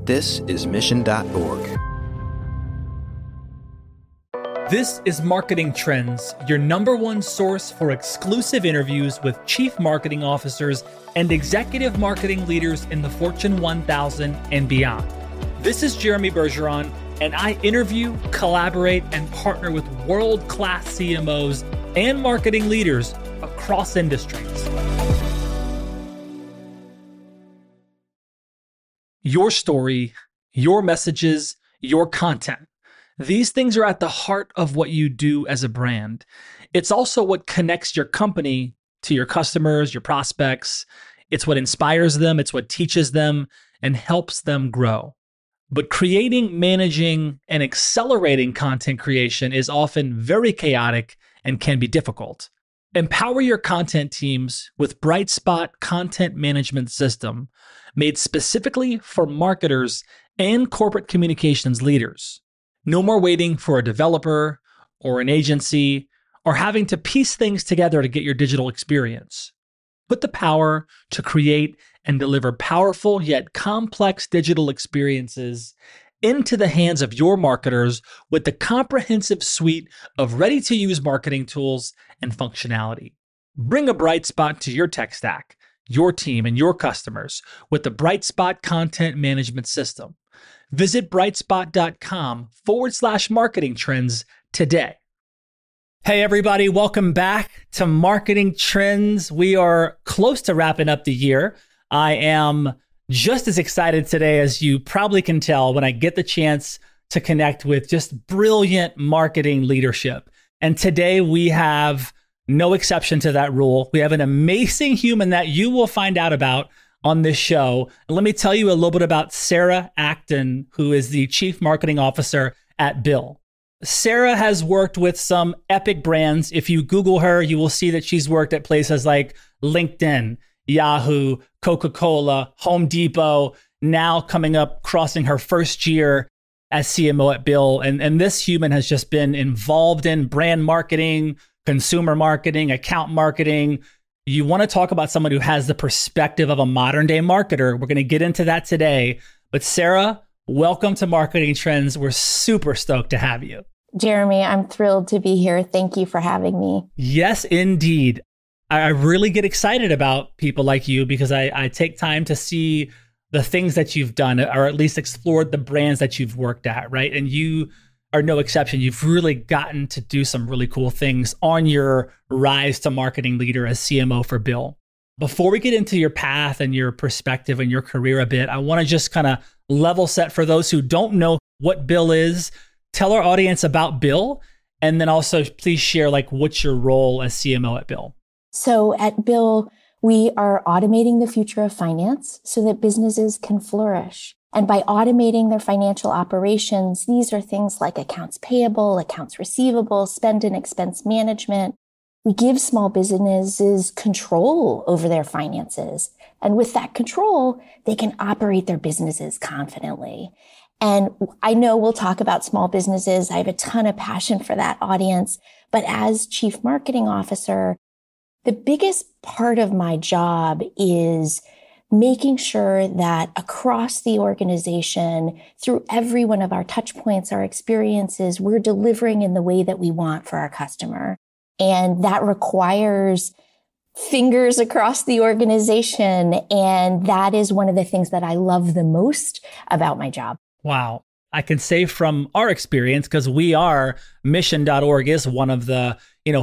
This is Mission.org. This is Marketing Trends, your number one source for exclusive interviews with chief marketing officers and executive marketing leaders in the Fortune 1000 and beyond. This is Jeremy Bergeron, and I interview, collaborate, and partner with world-class CMOs and marketing leaders across industries. Your story, your messages, your content. These things are at the heart of what you do as a brand. It's also what connects your company to your customers, your prospects. It's what inspires them, it's what teaches them, and helps them grow. But creating, managing, and accelerating content creation is often very chaotic and can be difficult. Empower your content teams with Brightspot Content Management System, made specifically for marketers and corporate communications leaders. No more waiting for a developer or an agency or having to piece things together to get your digital experience. Put the power to create and deliver powerful yet complex digital experiences into the hands of your marketers with the comprehensive suite of ready-to-use marketing tools and functionality. Bring a bright spot to your tech stack, your team, and your customers with the Brightspot Content Management System. Visit brightspot.com/marketing trends today. Hey, everybody. Welcome back to Marketing Trends. We are close to wrapping up the year. I am just as excited today as you probably can tell when I get the chance to connect with just brilliant marketing leadership. And today we have no exception to that rule. We have an amazing human that you will find out about on this show. And let me tell you a little bit about Sarah Acton, who is the Chief Marketing Officer at Bill. Sarah has worked with some epic brands. If you Google her, you will see that she's worked at places like LinkedIn, Yahoo, Coca-Cola, Home Depot, now coming up, crossing her first year as CMO at Bill. And this human has just been involved in brand marketing, consumer marketing, account marketing. You want to talk about someone who has the perspective of a modern day marketer. We're going to get into that today. But Sarah, welcome to Marketing Trends. We're super stoked to have you. Jeremy, I'm thrilled to be here. Thank you for having me. Yes, indeed. I really get excited about people like you because I take time to see the things that you've done, or at least explored the brands that you've worked at, right? And you are no exception. You've really gotten to do some really cool things on your rise to marketing leader as CMO for Bill. Before we get into your path and your perspective and your career a bit, I want to just kind of level set for those who don't know what Bill is. Tell our audience about Bill, and then also please share what's your role as CMO at Bill. So at Bill, we are automating the future of finance so that businesses can flourish. And by automating their financial operations, these are things like accounts payable, accounts receivable, spend and expense management. We give small businesses control over their finances. And with that control, they can operate their businesses confidently. And I know we'll talk about small businesses. I have a ton of passion for that audience. But as Chief Marketing Officer, the biggest part of my job is making sure that across the organization, through every one of our touch points, our experiences, we're delivering in the way that we want for our customer. And that requires fingers across the organization. And that is one of the things that I love the most about my job. Wow. I can say from our experience, because we are, Mission.org is one of the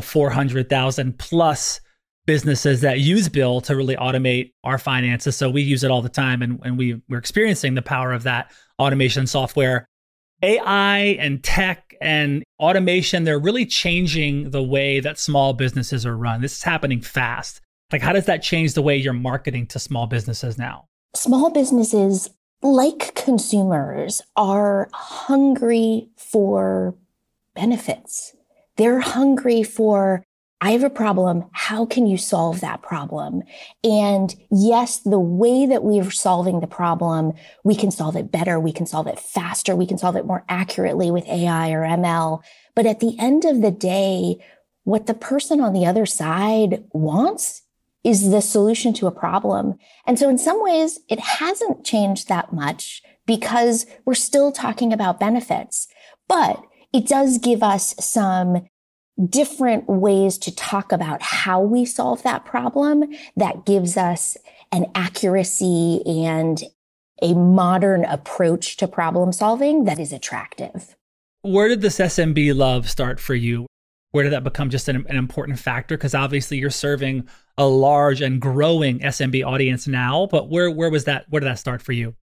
400,000 plus businesses that use Bill to really automate our finances. So we use it all the time, and we're experiencing the power of that automation software. AI and tech and automation, they're really changing the way that small businesses are run. This is happening fast. How does that change the way you're marketing to small businesses now? Small businesses, like consumers, are hungry for benefits. They're hungry for, I have a problem. How can you solve that problem? And yes, the way that we're solving the problem, we can solve it better. We can solve it faster. We can solve it more accurately with AI or ML. But at the end of the day, what the person on the other side wants is the solution to a problem. And so in some ways, it hasn't changed that much because we're still talking about benefits, but it does give us some different ways to talk about how we solve that problem that gives us an accuracy and a modern approach to problem solving that is attractive. Where did this SMB love start for you? Where did that become just an important factor? Because obviously you're serving a large and growing SMB audience now, but where was that? Where did that start for you?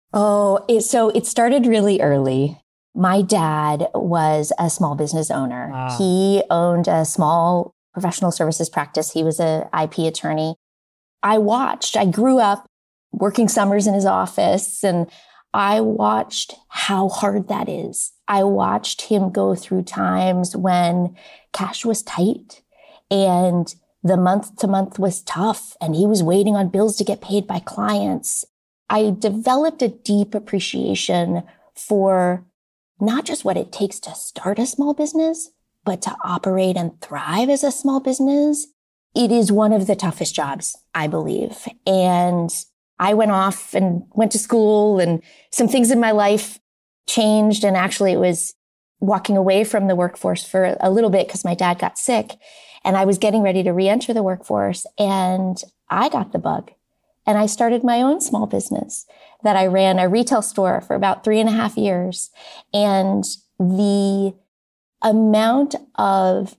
So it started really early. My dad was a small business owner. He owned a small professional services practice. He was an IP attorney. I grew up working summers in his office, and I watched how hard that is. I watched him go through times when cash was tight and the month to month was tough, and he was waiting on bills to get paid by clients. I developed a deep appreciation for not just what it takes to start a small business, but to operate and thrive as a small business. It is one of the toughest jobs, I believe. And I went off and went to school, and some things in my life changed. And actually it was walking away from the workforce for a little bit because my dad got sick and I was getting ready to re-enter the workforce, and I got the bug. And I started my own small business that I ran, a retail store, for about 3.5 years. And the amount of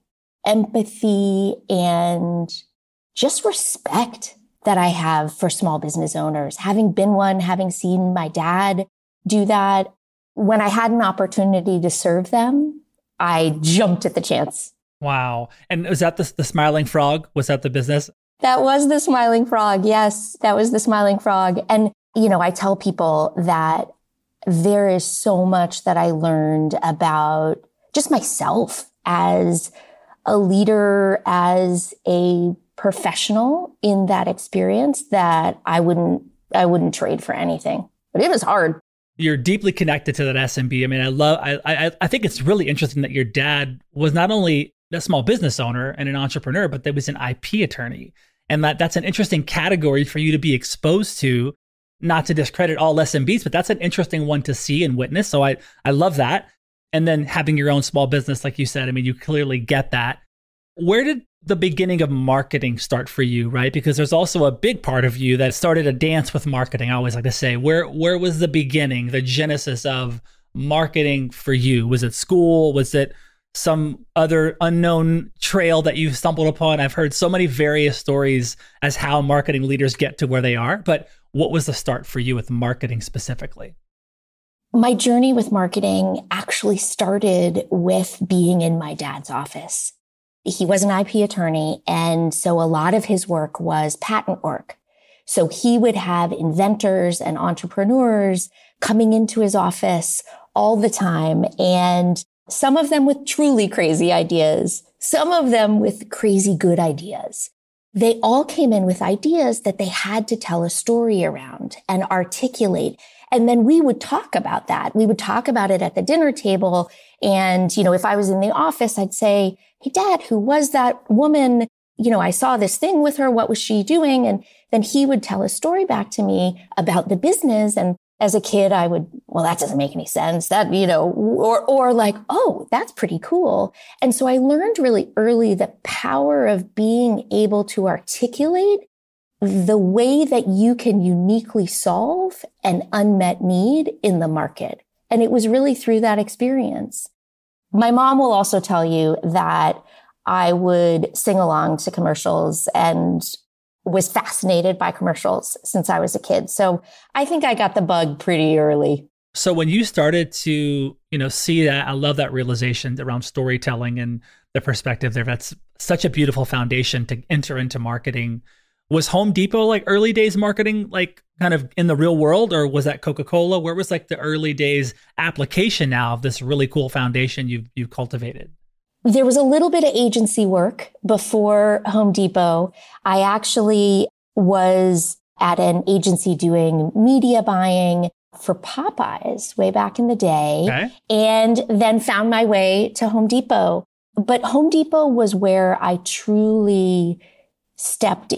empathy and just respect that I have for small business owners, having been one, having seen my dad do that, when I had an opportunity to serve them, I jumped at the chance. Wow. And was that the Smiling Frog? Was that the business? That was the Smiling Frog. Yes, that was the Smiling Frog. And, I tell people that there is so much that I learned about just myself as a leader, as a professional in that experience that I wouldn't trade for anything. But it was hard. You're deeply connected to that SMB. I mean, I think it's really interesting that your dad was not only a small business owner and an entrepreneur, but that was an IP attorney. And that's an interesting category for you to be exposed to, not to discredit all SMBs, but that's an interesting one to see and witness. So I love that. And then having your own small business, like you said, I mean, you clearly get that. Where did the beginning of marketing start for you, right? Because there's also a big part of you that started a dance with marketing. I always like to say, where was the beginning, the genesis of marketing for you? Was it school? Was it some other unknown trail that you stumbled upon? I've heard so many various stories as how marketing leaders get to where they are, but what was the start for you with marketing specifically? My journey with marketing actually started with being in my dad's office. He was an IP attorney, and so a lot of his work was patent work. So he would have inventors and entrepreneurs coming into his office all the time, and some of them with truly crazy ideas, some of them with crazy good ideas. They all came in with ideas that they had to tell a story around and articulate. And then we would talk about that. We would talk about it at the dinner table. And, if I was in the office, I'd say, "Hey, Dad, who was that woman? I saw this thing with her. What was she doing?" And then he would tell a story back to me about the business. And as a kid, I would, well, that doesn't make any sense. That, or like, oh, that's pretty cool. And so I learned really early the power of being able to articulate the way that you can uniquely solve an unmet need in the market. And it was really through that experience. My mom will also tell you that I would sing along to commercials and was fascinated by commercials since I was a kid. So I think I got the bug pretty early. So when you started to, see that, I love that realization around storytelling and the perspective there. That's such a beautiful foundation to enter into marketing. Was Home Depot like early days marketing, like kind of in the real world, or was that Coca-Cola? Where was like the early days application now of this really cool foundation you've cultivated? There was a little bit of agency work before Home Depot. I actually was at an agency doing media buying for Popeyes way back in the day, okay, and then found my way to Home Depot. But Home Depot was where I truly stepped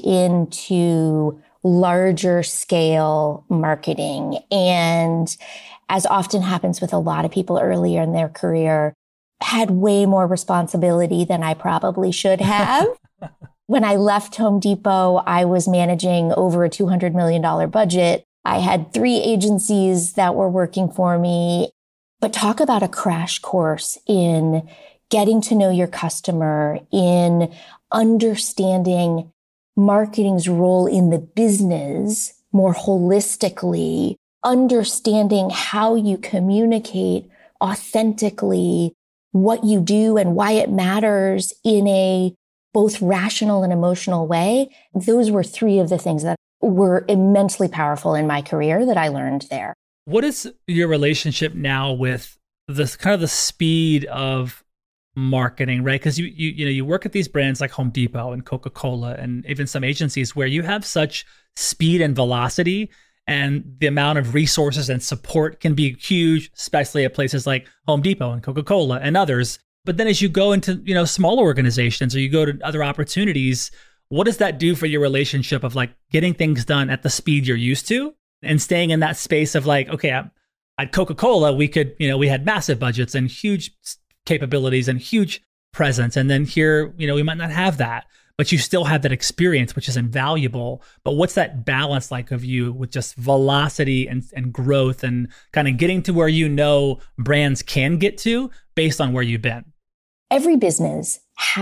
into larger scale marketing. And as often happens with a lot of people earlier in their career, had way more responsibility than I probably should have. When I left Home Depot, I was managing over a $200 million budget. I had 3 agencies that were working for me. But talk about a crash course in getting to know your customer, in understanding marketing's role in the business more holistically, understanding how you communicate authentically what you do and why it matters in a both rational and emotional way. Those were 3 of the things that were immensely powerful in my career that I learned there. What is your relationship now with this kind of the speed of marketing, right? Because you work at these brands like Home Depot and Coca-Cola and even some agencies where you have such speed and velocity, and the amount of resources and support can be huge, especially at places like Home Depot and Coca-Cola and others. But then as you go into, smaller organizations or you go to other opportunities, what does that do for your relationship of like getting things done at the speed you're used to and staying in that space of like, okay, at Coca-Cola, we had massive budgets and huge capabilities and huge presence. And then here, we might not have that, but you still have that experience, which is invaluable. But what's that balance like of you with just velocity and growth and kind of getting to where brands can get to based on where you've been? Every business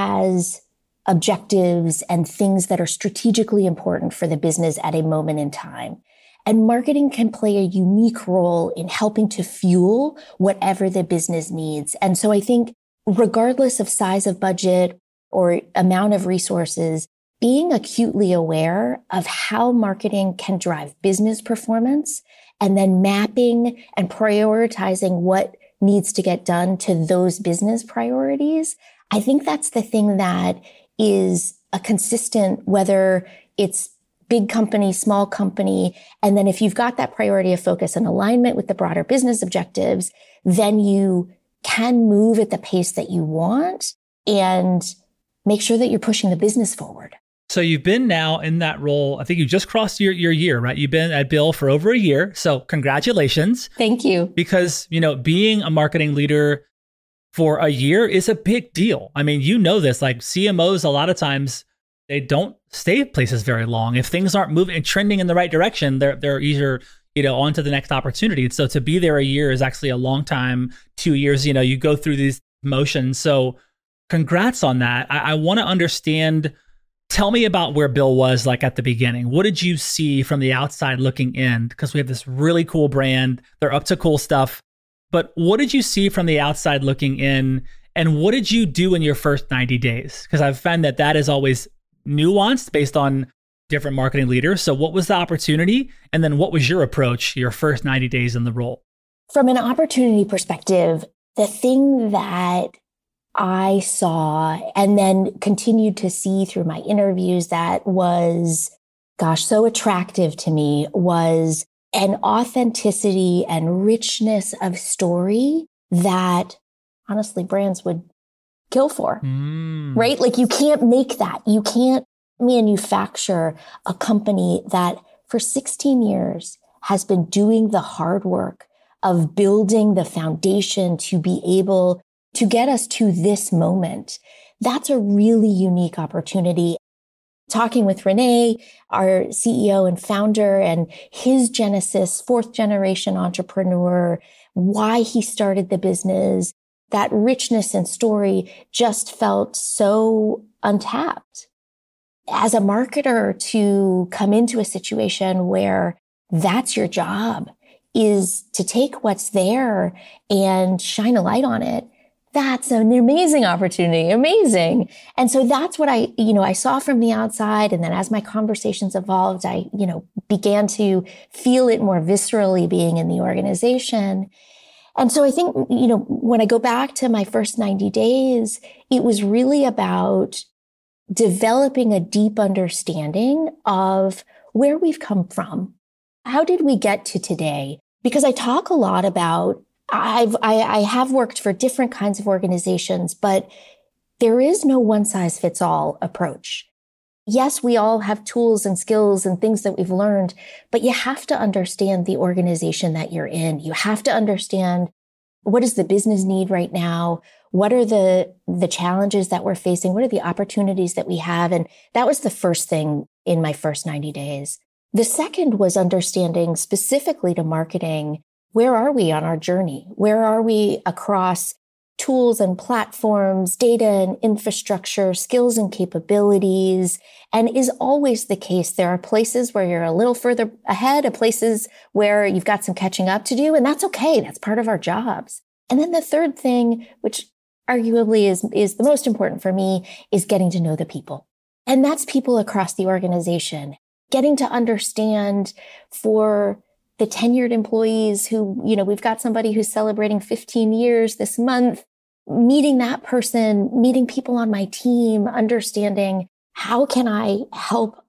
has objectives and things that are strategically important for the business at a moment in time. And marketing can play a unique role in helping to fuel whatever the business needs. And so I think regardless of size of budget or amount of resources, being acutely aware of how marketing can drive business performance and then mapping and prioritizing what needs to get done to those business priorities. I think that's the thing that is a consistent, whether it's big company, small company. And then if you've got that priority of focus and alignment with the broader business objectives, then you can move at the pace that you want and make sure that you're pushing the business forward. So you've been now in that role. I think you just crossed your year, right? You've been at Bill for over a year. So congratulations. Thank you. Because, being a marketing leader for a year is a big deal. I mean, this, like CMOs, a lot of times they don't stay at places very long. If things aren't moving and trending in the right direction, they're either, on to the next opportunity. So to be there a year is actually a long time. 2 years, you go through these motions. So congrats on that. I want to understand. Tell me about where Bill was like at the beginning. What did you see from the outside looking in? Because we have this really cool brand. They're up to cool stuff. But what did you see from the outside looking in? And what did you do in your first 90 days? Because I've found that is always nuanced based on different marketing leaders. So what was the opportunity? And then what was your approach, your first 90 days in the role? From an opportunity perspective, the thing that I saw and then continued to see through my interviews that was, so attractive to me was an authenticity and richness of story that honestly brands would kill for, right? Like you can't make that. You can't manufacture a company that for 16 years has been doing the hard work of building the foundation to be able to get us to this moment. That's a really unique opportunity. Talking with Renee, our CEO and founder, and his genesis, 4th generation entrepreneur, why he started the business, that richness and story just felt so untapped. As a marketer, to come into a situation where that's your job is to take what's there and shine a light on it. That's an amazing opportunity. Amazing. And so that's what I saw from the outside. And then as my conversations evolved, I, began to feel it more viscerally being in the organization. And so I think, when I go back to my first 90 days, it was really about developing a deep understanding of where we've come from. How did we get to today? Because I talk a lot about I have worked for different kinds of organizations, but there is no one size fits all approach. Yes, we all have tools and skills and things that we've learned, but you have to understand the organization that you're in. You have to understand what does the business need right now? What are the challenges that we're facing? What are the opportunities that we have? And that was the first thing in my first 90 days. The second was understanding specifically to marketing, where are we on our journey? Where are we across tools and platforms, data and infrastructure, skills and capabilities? And is always the case. There are places where you're a little further ahead, of places where you've got some catching up to do, and that's okay. That's part of our jobs. And then the third thing, which arguably is the most important for me, is getting to know the people. And that's people across the organization, getting to understand for the tenured employees who, we've got somebody who's celebrating 15 years this month, meeting that person, meeting people on my team, understanding how can I help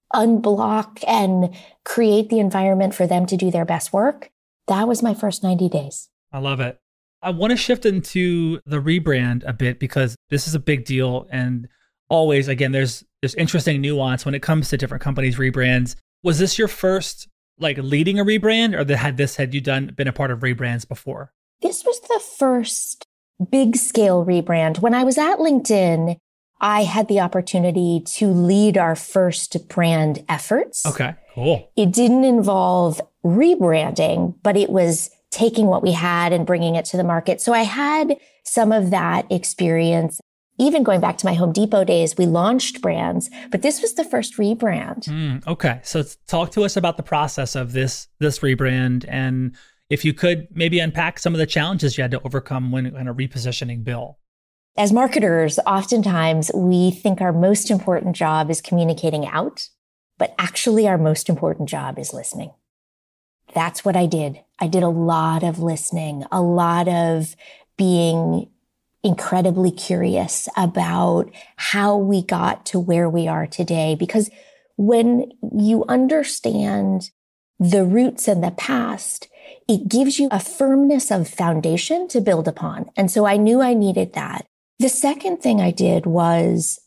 unblock and create the environment for them to do their best work. That was my first 90 days. I love it. I want to shift into the rebrand a bit because this is a big deal. And always, again, there's interesting nuance when it comes to different companies' rebrands. Was this your first leading a rebrand, or had you been a part of rebrands before? This was the first big scale rebrand. When I was at LinkedIn, I had the opportunity to lead our first brand efforts. Okay, cool. It didn't involve rebranding, but it was taking what we had and bringing it to the market. So I had some of that experience. Even going back to my Home Depot days, we launched brands, but this was the first rebrand. Okay. So talk to us about the process of this rebrand, and if you could maybe unpack some of the challenges you had to overcome when kind of repositioning Bill. As marketers, oftentimes we think our most important job is communicating out, but actually our most important job is listening. That's what I did. I did a lot of listening, a lot of being incredibly curious about how we got to where we are today. Because when you understand the roots and the past, it gives you a firmness of foundation to build upon. And so I knew I needed that. The second thing I did was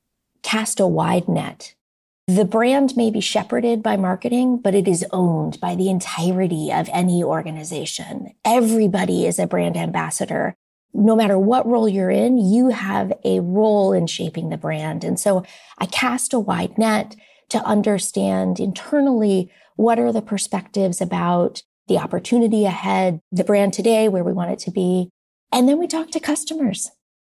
cast a wide net. The brand may be shepherded by marketing, but it is owned by the entirety of any organization. Everybody is a brand ambassador. No matter what role you're in, you have a role in shaping the brand. And so I cast a wide net to understand internally what are the perspectives about the opportunity ahead, the brand today, where we want it to be. And then we talk to customers.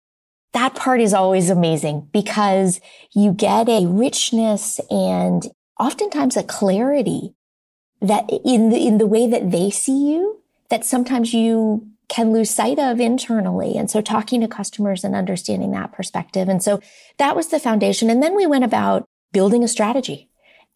That part is always amazing because you get a richness and oftentimes a clarity that in the way that they see you, that sometimes you can lose sight of internally. And so talking to customers and understanding that perspective. And so that was the foundation. And then we went about building a strategy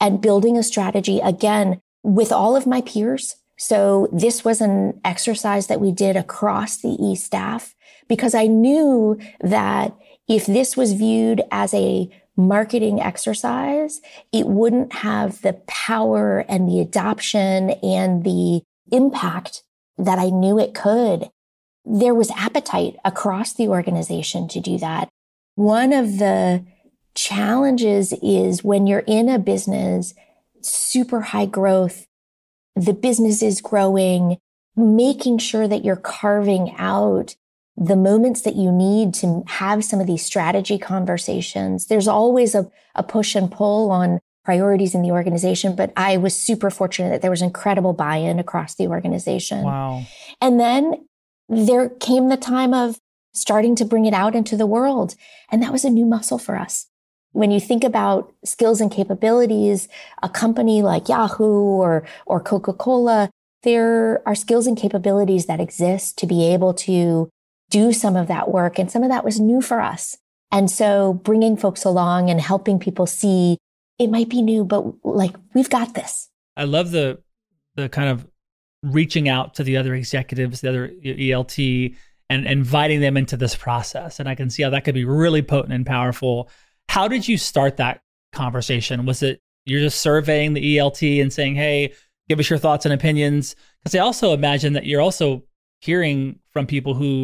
again with all of my peers. So this was an exercise that we did across the staff because I knew that if this was viewed as a marketing exercise, it wouldn't have the power and the adoption and the impact that I knew it could. There was appetite across the organization to do that. One of the challenges is when you're in a business, super high growth, the business is growing, making sure that you're carving out the moments that you need to have some of these strategy conversations. There's always a push and pull on priorities in the organization, but I was super fortunate that there was incredible buy-in across the organization. Wow. And then there came the time of starting to bring it out into the world. And that was a new muscle for us. When you think about skills and capabilities, a company like Yahoo or Coca-Cola, there are skills and capabilities that exist to be able to do some of that work. And some of that was new for us. And so bringing folks along and helping people see it might be new, but we've got this. I love the kind of reaching out to the other executives, the other ELT, and inviting them into this process. And I can see how that could be really potent and powerful. How did you start that conversation? Was it you're just surveying the ELT and saying, hey, give us your thoughts and opinions? Because I also imagine that you're also hearing from people who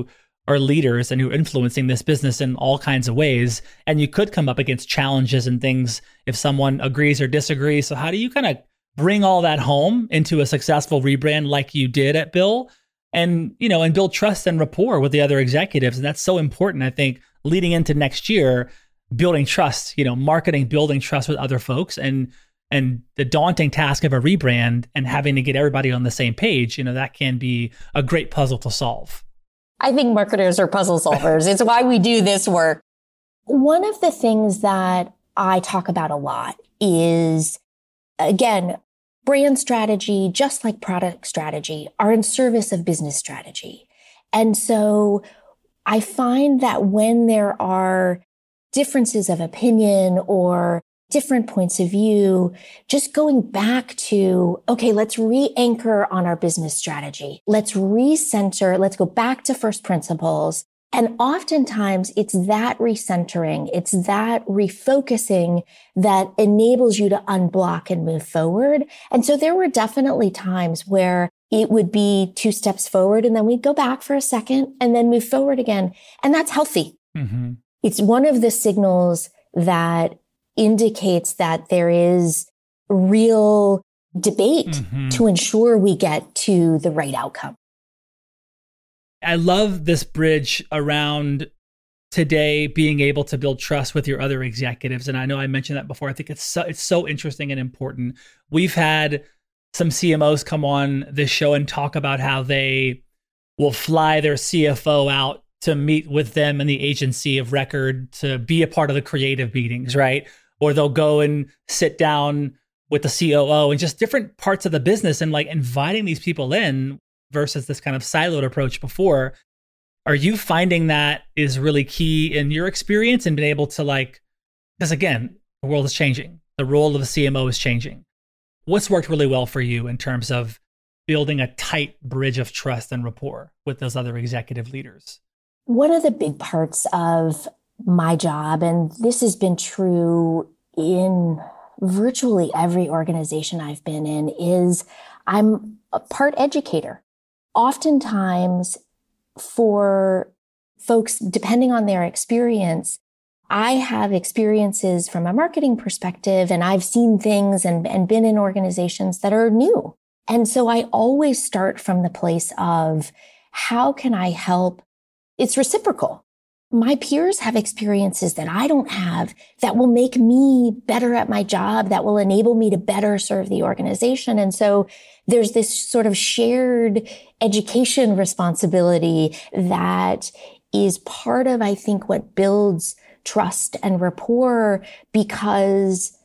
are leaders and who are influencing this business in all kinds of ways. And you could come up against challenges and things if someone agrees or disagrees. So how do you kind of bring all that home into a successful rebrand like you did at Bill and, and build trust and rapport with the other executives? And that's so important, I think, leading into next year, building trust, marketing, building trust with other folks and the daunting task of a rebrand and having to get everybody on the same page, that can be a great puzzle to solve. I think marketers are puzzle solvers. It's why we do this work. One of the things that I talk about a lot is, again, brand strategy, just like product strategy, are in service of business strategy. And so I find that when there are differences of opinion or different points of view, just going back to, okay, let's re-anchor on our business strategy. Let's recenter. Let's go back to first principles. And oftentimes it's that recentering, it's that refocusing that enables you to unblock and move forward. And so there were definitely times where it would be 2 steps forward and then we'd go back for a second and then move forward again. And that's healthy. Mm-hmm. It's one of the signals that indicates that there is real debate to ensure we get to the right outcome. I love this bridge around today being able to build trust with your other executives. And I know I mentioned that before. I think it's so interesting and important. We've had some CMOs come on this show and talk about how they will fly their CFO out to meet with them in the agency of record to be a part of the creative meetings, right? Or they'll go and sit down with the COO and just different parts of the business and like inviting these people in versus this kind of siloed approach before. Are you finding that is really key in your experience and being able to because again, the world is changing. The role of the CMO is changing. What's worked really well for you in terms of building a tight bridge of trust and rapport with those other executive leaders? One of the big parts of my job, and this has been true in virtually every organization I've been in, is I'm a part educator. Oftentimes for folks, depending on their experience, I have experiences from a marketing perspective and I've seen things and been in organizations that are new. And so I always start from the place of how can I help? It's reciprocal. My peers have experiences that I don't have that will make me better at my job, that will enable me to better serve the organization. And so there's this sort of shared education responsibility that is part of, I think, what builds trust and rapport, because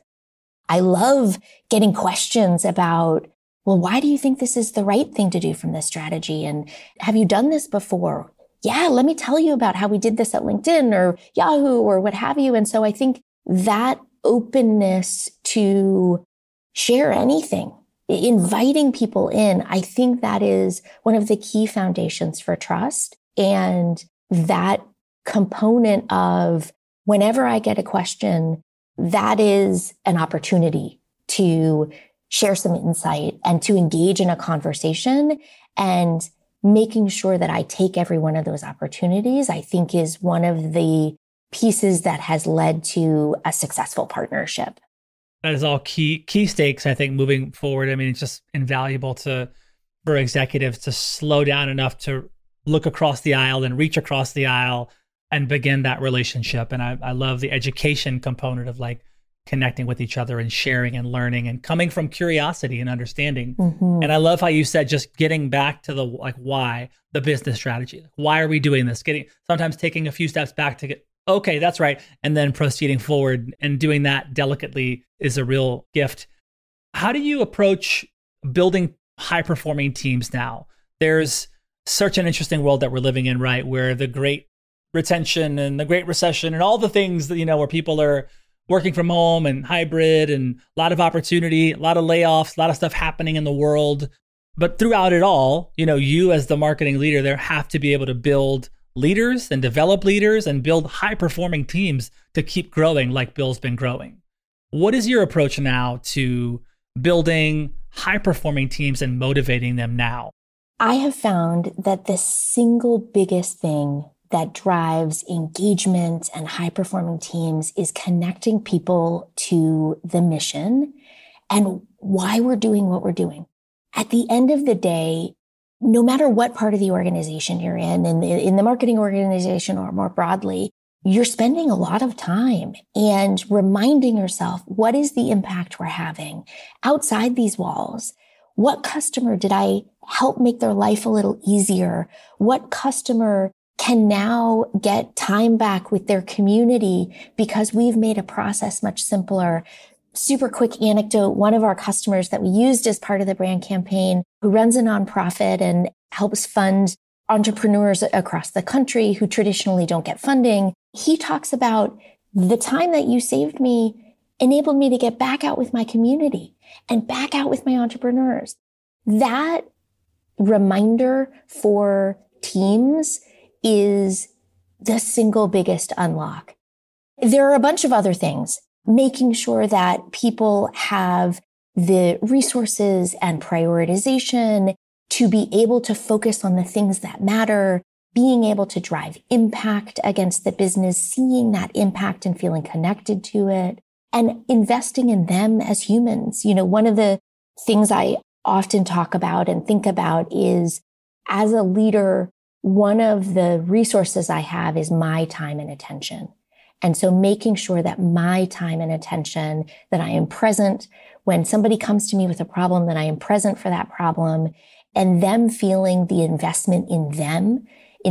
I love getting questions about, well, why do you think this is the right thing to do from this strategy? And have you done this before? Yeah, let me tell you about how we did this at LinkedIn or Yahoo or what have you. And so I think that openness to share anything, inviting people in, I think that is one of the key foundations for trust. And that component of whenever I get a question, that is an opportunity to share some insight and to engage in a conversation, and making sure that I take every one of those opportunities, I think, is one of the pieces that has led to a successful partnership. That is all key stakes, I think, moving forward. I mean, it's just invaluable for executives to slow down enough to look across the aisle and reach across the aisle and begin that relationship. And I love the education component of connecting with each other and sharing and learning and coming from curiosity and understanding. Mm-hmm. And I love how you said, just getting back to the why, the business strategy. Why are we doing this? Sometimes taking a few steps back to get, okay, that's right. And then proceeding forward, and doing that delicately is a real gift. How do you approach building high performing teams now? There's such an interesting world that we're living in, right? Where the great retention and the great recession and all the things that, where people are working from home and hybrid and a lot of opportunity, a lot of layoffs, a lot of stuff happening in the world. But throughout it all, you as the marketing leader there have to be able to build leaders and develop leaders and build high performing teams to keep growing like Bill's been growing. What is your approach now to building high performing teams and motivating them now? I have found that the single biggest thing that drives engagement and high-performing teams is connecting people to the mission and why we're doing what we're doing. At the end of the day, no matter what part of the organization you're in the marketing organization or more broadly, you're spending a lot of time and reminding yourself, what is the impact we're having outside these walls? What customer did I help make their life a little easier? What customer can now get time back with their community because we've made a process much simpler? Super quick anecdote. One of our customers that we used as part of the brand campaign, who runs a nonprofit and helps fund entrepreneurs across the country who traditionally don't get funding. He talks about the time that you saved me enabled me to get back out with my community and back out with my entrepreneurs. That reminder for teams is the single biggest unlock. There are a bunch of other things, making sure that people have the resources and prioritization to be able to focus on the things that matter, being able to drive impact against the business, seeing that impact and feeling connected to it, and investing in them as humans. You know, one of the things I often talk about and think about is, as a leader, one of the resources I have is my time and attention. And so making sure that my time and attention, that I am present when somebody comes to me with a problem, that I am present for that problem, and them feeling the investment in them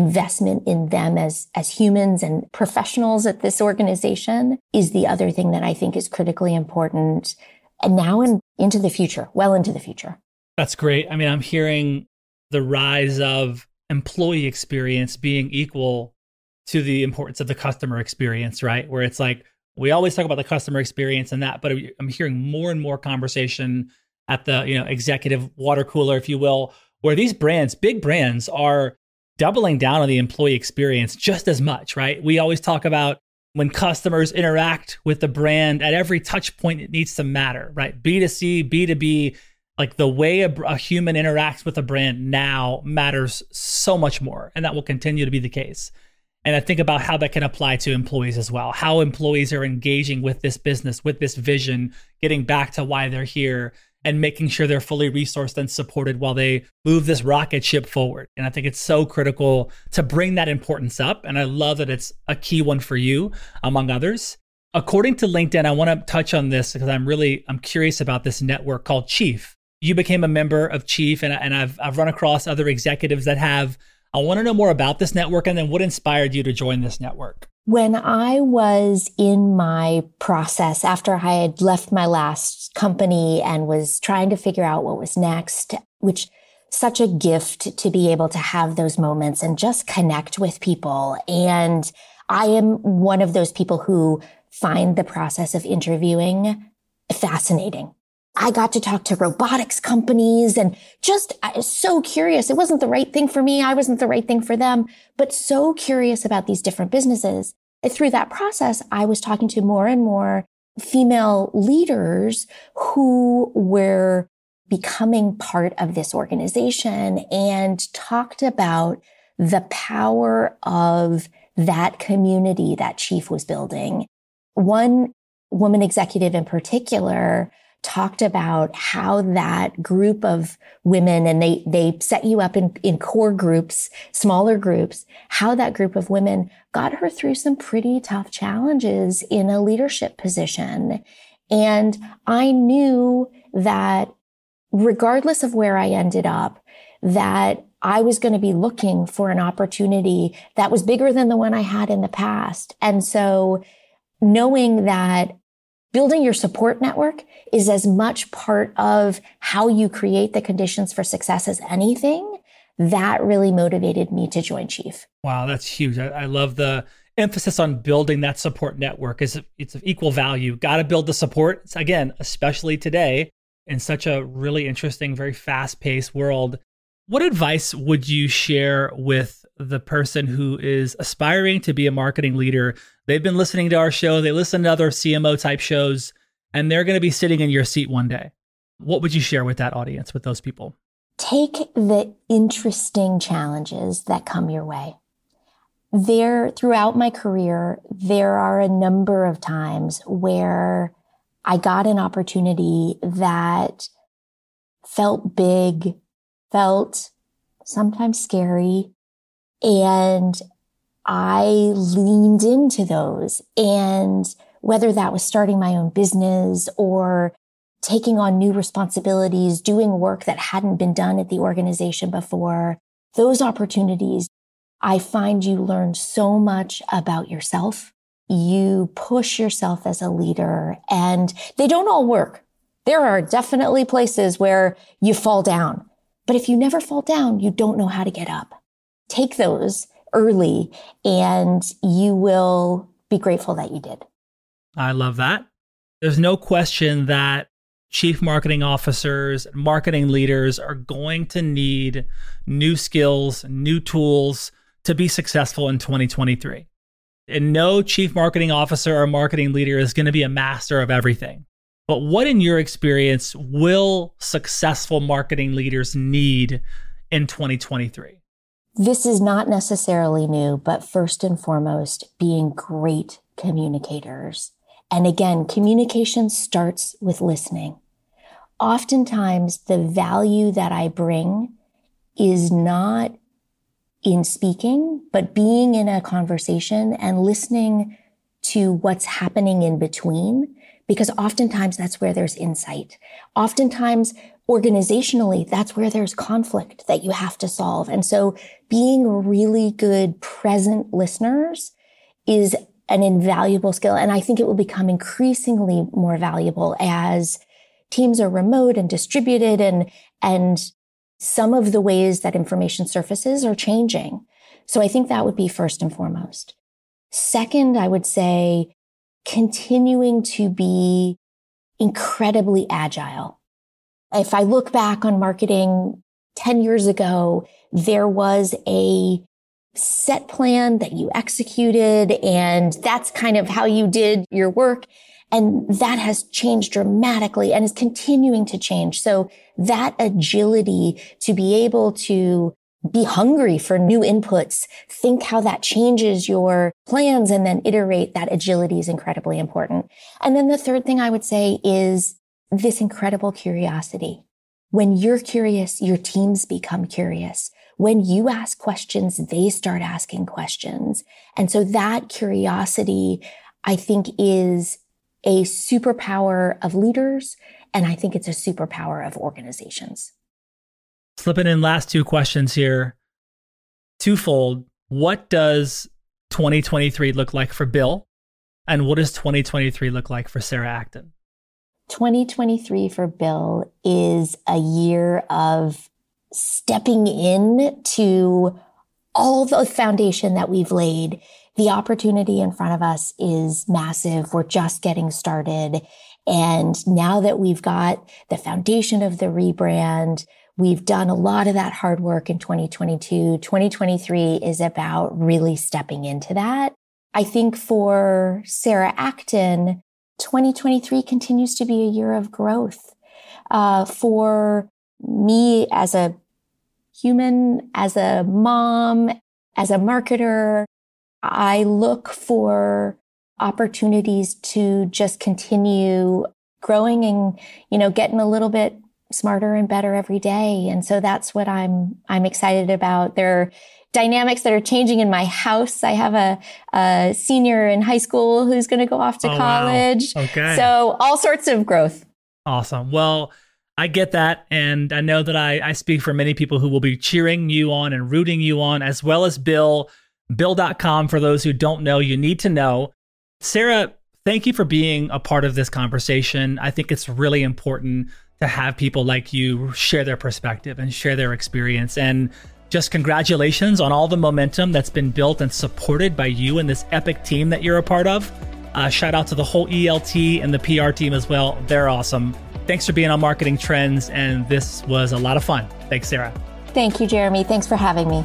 as humans and professionals at this organization is the other thing that I think is critically important. And now and into the future, well into the future. That's great. I mean, I'm hearing the rise of employee experience being equal to the importance of the customer experience, right? Where it's like, we always talk about the customer experience and that, but I'm hearing more and more conversation at the, executive water cooler, if you will, where these brands, big brands, are doubling down on the employee experience just as much, right? We always talk about when customers interact with the brand at every touch point, it needs to matter, right? B2C, B2B, like the way a human interacts with a brand now matters so much more. And that will continue to be the case. And I think about how that can apply to employees as well, how employees are engaging with this business, with this vision, getting back to why they're here, and making sure they're fully resourced and supported while they move this rocket ship forward. And I think it's so critical to bring that importance up. And I love that it's a key one for you, among others. According to LinkedIn, I want to touch on this because I'm curious about this network called Chief. You became a member of Chief, and I've run across other executives that have. I want to know more about this network and then what inspired you to join this network. When I was in my process after I had left my last company and was trying to figure out what was next, which such a gift to be able to have those moments and just connect with people. And I am one of those people who find the process of interviewing fascinating. I got to talk to robotics companies and I was so curious. It wasn't the right thing for me. I wasn't the right thing for them, but so curious about these different businesses. And through that process, I was talking to more and more female leaders who were becoming part of this organization and talked about the power of that community that Chief was building. One woman executive in particular talked about how that group of women, and they set you up in core groups, smaller groups, how that group of women got her through some pretty tough challenges in a leadership position. And I knew that regardless of where I ended up, that I was going to be looking for an opportunity that was bigger than the one I had in the past. And so knowing that building your support network is as much part of how you create the conditions for success as anything, that really motivated me to join Chief. Wow, that's huge. I love the emphasis on building that support network. It's of equal value. Got to build the support. Again, especially today in such a really interesting, very fast-paced world. What advice would you share with the person who is aspiring to be a marketing leader? They've been listening to our show. They listen to other CMO type shows, and they're going to be sitting in your seat one day. What would you share with that audience, with those people? Take the interesting challenges that come your way. Throughout my career, there are a number of times where I got an opportunity that felt big, felt sometimes scary, and I leaned into those. And whether that was starting my own business or taking on new responsibilities, doing work that hadn't been done at the organization before, those opportunities, I find you learn so much about yourself. You push yourself as a leader, and they don't all work. There are definitely places where you fall down, but if you never fall down, you don't know how to get up. Take those early and you will be grateful that you did. I love that. There's no question that chief marketing officers, marketing leaders are going to need new skills, new tools to be successful in 2023. And no chief marketing officer or marketing leader is going to be a master of everything. But what, in your experience, will successful marketing leaders need in 2023? This is not necessarily new, but first and foremost, being great communicators. And again, communication starts with listening. Oftentimes, the value that I bring is not in speaking, but being in a conversation and listening to what's happening in between, because oftentimes that's where there's insight. Oftentimes, organizationally, that's where there's conflict that you have to solve. And so being really good present listeners is an invaluable skill. And I think it will become increasingly more valuable as teams are remote and distributed, and some of the ways that information surfaces are changing. So I think that would be first and foremost. Second, I would say continuing to be incredibly agile. If I look back on marketing 10 years ago, there was a set plan that you executed, and that's kind of how you did your work. And that has changed dramatically and is continuing to change. So that agility to be able to be hungry for new inputs, think how that changes your plans, and then iterate, that agility is incredibly important. And then the third thing I would say is this incredible curiosity. When you're curious, your teams become curious. When you ask questions, they start asking questions. And so that curiosity, I think, is a superpower of leaders, and I think it's a superpower of organizations. Slipping in last two questions here. Twofold. What does 2023 look like for Bill? And what does 2023 look like for Sarah Acton? 2023 for Bill is a year of stepping in to all the foundation that we've laid. The opportunity in front of us is massive. We're just getting started. And now that we've got the foundation of the rebrand, we've done a lot of that hard work in 2022. 2023 is about really stepping into that. I think for Sarah Acton, 2023 continues to be a year of growth. For me as a human, as a mom, as a marketer, I look for opportunities to just continue growing and, getting a little bit smarter and better every day. And so that's what I'm excited about. There are dynamics that are changing in my house. I have a senior in high school who's going to go off to college. Wow. Okay. So all sorts of growth. Awesome. Well, I get that. And I know that I speak for many people who will be cheering you on and rooting you on, as well as Bill. Bill.com, for those who don't know, you need to know. Sarah, thank you for being a part of this conversation. I think it's really important to have people like you share their perspective and share their experience. And just congratulations on all the momentum that's been built and supported by you and this epic team that you're a part of. Shout out to the whole ELT and the PR team as well. They're awesome. Thanks for being on Marketing Trends. And this was a lot of fun. Thanks, Sarah. Thank you, Jeremy. Thanks for having me.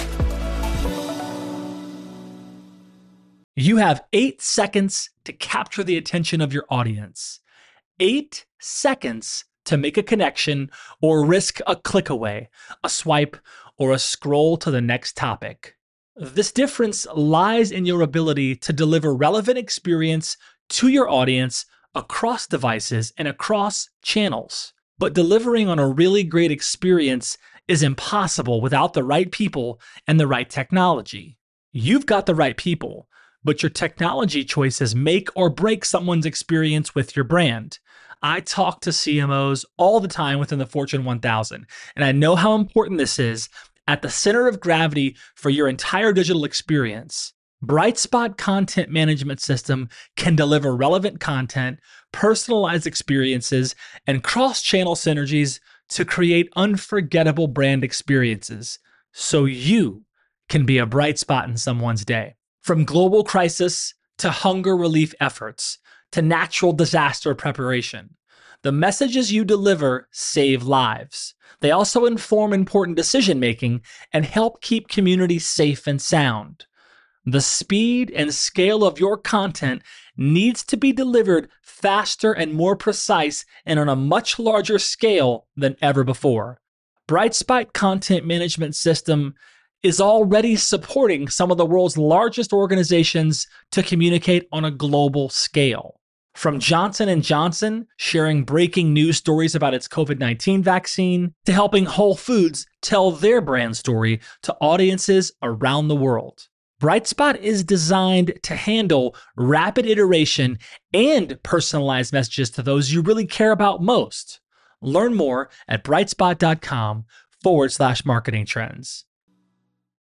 You have 8 seconds to capture the attention of your audience. 8 seconds to make a connection or risk a click away, a swipe, or a scroll to the next topic. This difference lies in your ability to deliver relevant experience to your audience across devices and across channels. But delivering on a really great experience is impossible without the right people and the right technology. You've got the right people, but your technology choices make or break someone's experience with your brand. I talk to CMOs all the time within the Fortune 1000, and I know how important this is at the center of gravity for your entire digital experience. Brightspot Content Management System can deliver relevant content, personalized experiences, and cross-channel synergies to create unforgettable brand experiences, so you can be a bright spot in someone's day. From global crisis to hunger relief efforts to natural disaster preparation, the messages you deliver save lives. They also inform important decision-making and help keep communities safe and sound. The speed and scale of your content needs to be delivered faster and more precise and on a much larger scale than ever before. Brightspot Content Management System is already supporting some of the world's largest organizations to communicate on a global scale. From Johnson & Johnson sharing breaking news stories about its COVID-19 vaccine, to helping Whole Foods tell their brand story to audiences around the world. Brightspot is designed to handle rapid iteration and personalized messages to those you really care about most. Learn more at brightspot.com/marketing trends.